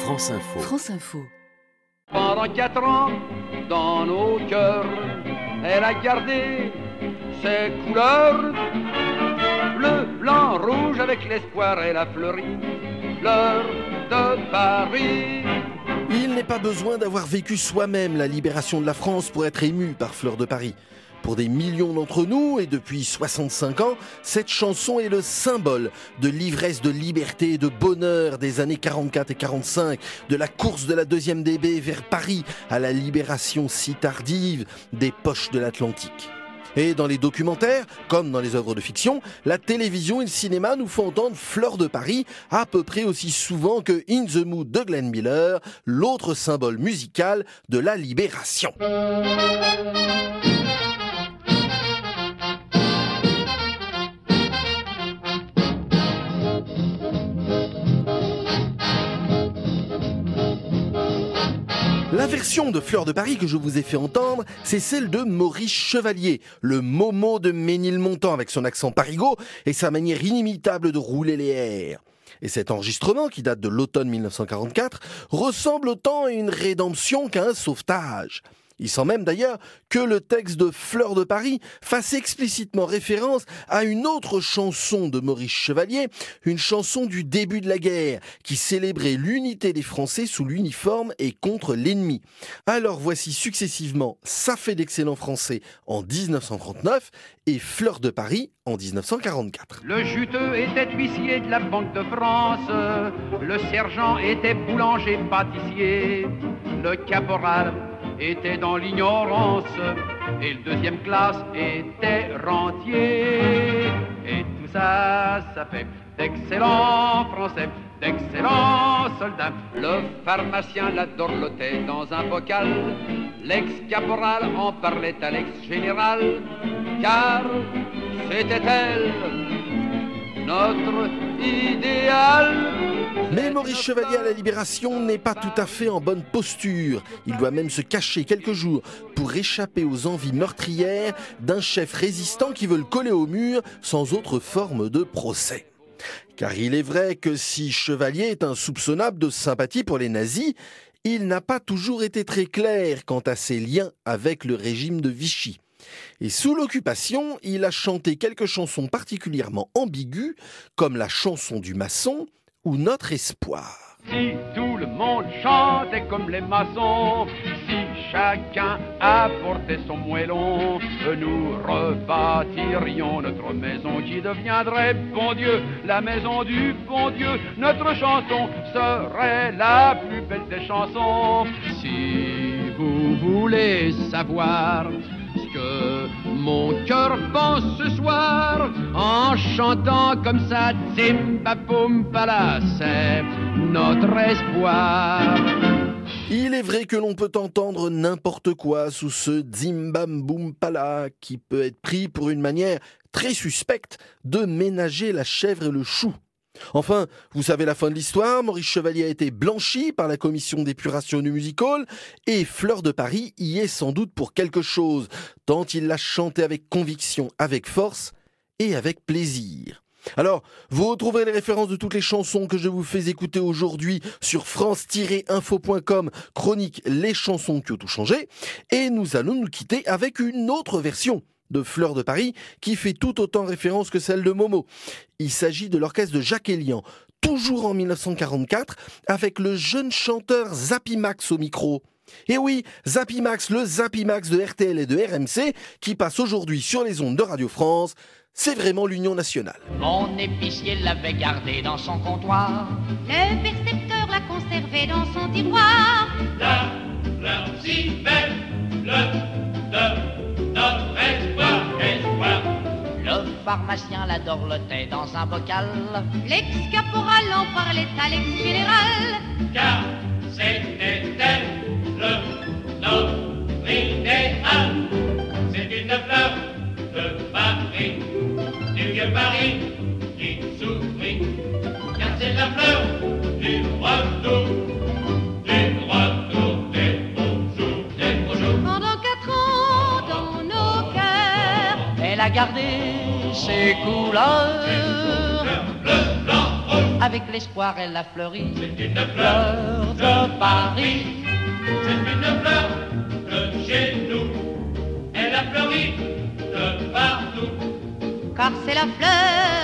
France Info. France Info. Pendant 4 ans, dans nos cœurs, elle a gardé ses couleurs. Bleu, blanc, rouge, avec l'espoir, elle a fleuri fleur de Paris. Il n'est pas besoin d'avoir vécu soi-même la libération de la France pour être ému par Fleur de Paris. Pour des millions d'entre nous, et depuis 65 ans, cette chanson est le symbole de l'ivresse de liberté et de bonheur des années 44 et 45, de la course de la 2e DB vers Paris à la libération si tardive des poches de l'Atlantique. Et dans les documentaires, comme dans les œuvres de fiction, la télévision et le cinéma nous font entendre Fleur de Paris à peu près aussi souvent que In the Mood de Glenn Miller, l'autre symbole musical de la libération. La version de Fleur de Paris que je vous ai fait entendre, c'est celle de Maurice Chevalier, le Momo de Ménilmontant avec son accent parigot et sa manière inimitable de rouler les airs. Et cet enregistrement, qui date de l'automne 1944, ressemble autant à une rédemption qu'à un sauvetage. Il semble même d'ailleurs que le texte de Fleur de Paris fasse explicitement référence à une autre chanson de Maurice Chevalier, une chanson du début de la guerre, qui célébrait l'unité des Français sous l'uniforme et contre l'ennemi. Alors voici successivement Ça fait d'excellents Français en 1939 et Fleur de Paris en 1944. Le juteux était huissier de la Banque de France, le sergent était boulanger-pâtissier, le caporal était dans l'ignorance et le 2e classe était rentier. Et tout ça, ça fait d'excellents Français, d'excellents soldats. Le pharmacien la dorlotait dans un bocal, l'ex-caporal en parlait à l'ex-général, car c'était elle, notre idéal. Mais Maurice Chevalier à la Libération n'est pas tout à fait en bonne posture. Il doit même se cacher quelques jours pour échapper aux envies meurtrières d'un chef résistant qui veut le coller au mur sans autre forme de procès. Car il est vrai que si Chevalier est insoupçonnable de sympathie pour les nazis, il n'a pas toujours été très clair quant à ses liens avec le régime de Vichy. Et sous l'occupation, il a chanté quelques chansons particulièrement ambiguës, comme la chanson du maçon ou Notre espoir. Si tout le monde chantait comme les maçons, si chacun apportait son moellon, nous rebâtirions notre maison qui deviendrait, bon Dieu, la maison du bon Dieu. Notre chanson serait la plus belle des chansons. Si vous voulez savoir ce que mon cœur pense ce soir, en chantant comme ça, Zimbaboum-pala, c'est notre espoir. Il est vrai que l'on peut entendre n'importe quoi sous ce Zimbam-boum-pala qui peut être pris pour une manière très suspecte de ménager la chèvre et le chou. Enfin, vous savez la fin de l'histoire, Maurice Chevalier a été blanchi par la commission d'épuration du Music Hall et Fleur de Paris y est sans doute pour quelque chose, tant il l'a chanté avec conviction, avec force et avec plaisir. Alors, vous retrouverez les références de toutes les chansons que je vous fais écouter aujourd'hui sur france-info.com, chronique Les chansons qui ont tout changé, et nous allons nous quitter avec une autre version de Fleur de Paris, qui fait tout autant référence que celle de Momo. Il s'agit de l'orchestre de Jacques Elian, toujours en 1944, avec le jeune chanteur Zappy Max au micro. Et oui, Zappy Max, le Zappy Max de RTL et de RMC, qui passe aujourd'hui sur les ondes de Radio France. C'est vraiment l'union nationale. Mon épicier l'avait gardé dans son comptoir. Le percepteur l'a conservé dans son tiroir. La fleur si belle, notre espoir. Le pharmacien la dorlotait dans un bocal. L'ex-caporal en parlait à l'ex-général. Car c'était elle, notre idéal. C'est une fleur de Paris, du vieux Paris qui souffrit. Car c'est la fleur du retour des beaux jours. Pendant 4 ans dans nos cœurs, Elle a gardé ses couleurs. Bleu, blanc, rouge. avec l'espoir elle a fleuri. C'est une fleur de Paris, c'est une fleur de chez nous. Elle a fleuri de partout. car c'est la fleur